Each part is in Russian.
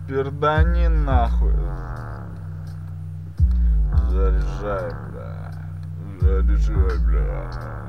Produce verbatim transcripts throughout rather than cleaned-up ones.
пердани нахуй. Заряжай, бля. Заряжай, бля.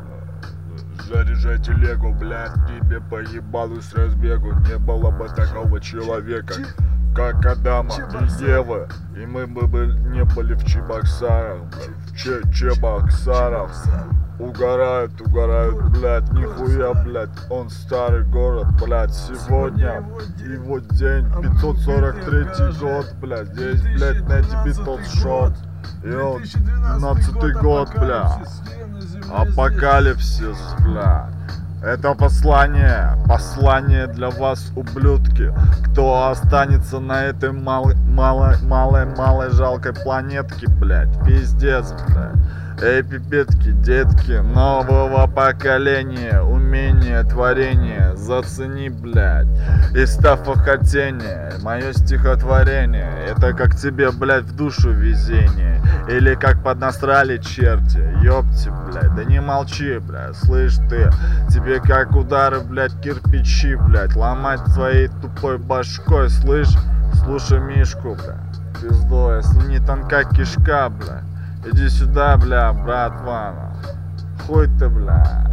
Заряжай телегу, блядь. Тебе поебалу с разбегу. Не было бы такого человека, как Адама и Евы. И мы бы не были в Чебоксарах, в Че Чебоксарах. Угорают, угорают, блядь, нихуя, блядь, он старый город, блядь, сегодня его день, пятьсот сорок третий год, блядь, здесь, блядь, на тебе тот шот, йоу, двенадцатый год, бля, апокалипсис, бля. Это послание, послание для вас, ублюдки, кто останется на этой малой, малой, малой, малой жалкой планетке, блядь, пиздец, блядь. Эй, пипетки, детки, нового поколения, умение, творение, зацени, блядь, и став хотение, мое стихотворение, это как тебе, блядь, в душу везение, или как поднасрали черти, ёпти, блядь, да не молчи, блядь, слышь ты, тебе как удары, блядь, кирпичи, блядь, ломать своей тупой башкой, слышь, слушай Мишку, блядь, пизду, если не тонка кишка, блядь. Иди сюда, бля, братва. Хуй ты, бля.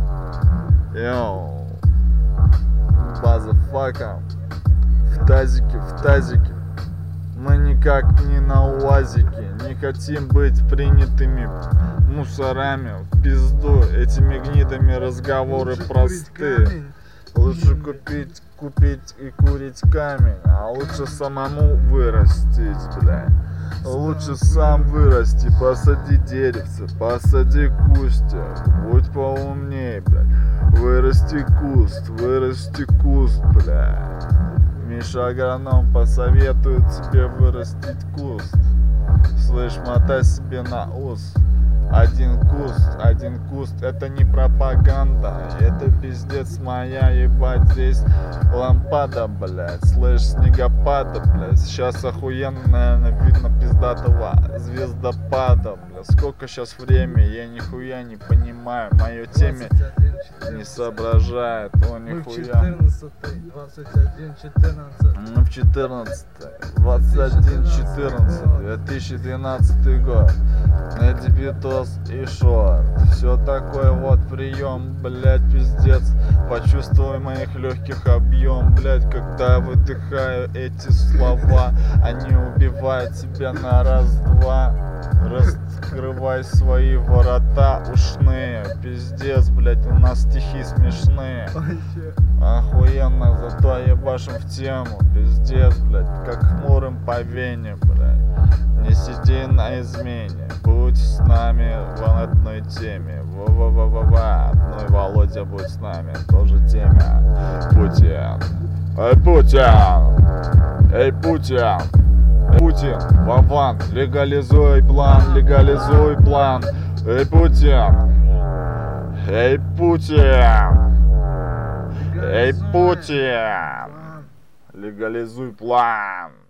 Йоу. Базафака. В тазике, в тазике. Мы никак не на УАЗике. Не хотим быть принятыми мусорами. В пизду этими гнидами разговоры простые. Лучше купить, купить и курить камень, а лучше самому вырастить, бля. Лучше сам вырасти, посади деревце, посади кустик, будь поумней, блядь. Вырасти куст, вырасти куст, блядь. Миша агроном посоветует тебе вырастить куст. Слышь, мотай себе на ус. Один куст, один куст, это не пропаганда, это пиздец моя, ебать, здесь лампада, блядь, слышь, снегопада, блядь, сейчас охуенно, наверное, видно пиздатого звездопада, блядь, сколько сейчас время, я нихуя не понимаю, мое теме не соображает, о, нихуя. Мы в четырнадцатый, двадцать один четырнадцать, две тысячи двенадцатый год, на дебютос и шорт, все такое вот прием, блять, пиздец, почувствуй моих легких объем, блять, когда выдыхаю эти слова, они убивают тебя на раз-два, раскрывай свои ворота ушные, пиздец, блять, у нас стихи смешные, охуенно, зато ебашим в тему, пиздец, блять, как хмурым по вене, блять. Не сиди на измене, будь с нами в одной теме. Во-во-во-во-во, одной Володя будь с нами, тоже теме. Путин, эй, Путин, эй, Путин, Путин, Вован, легализуй план, легализуй план. Эй, Путин, эй, Путин, эй, Путин, легализуй план.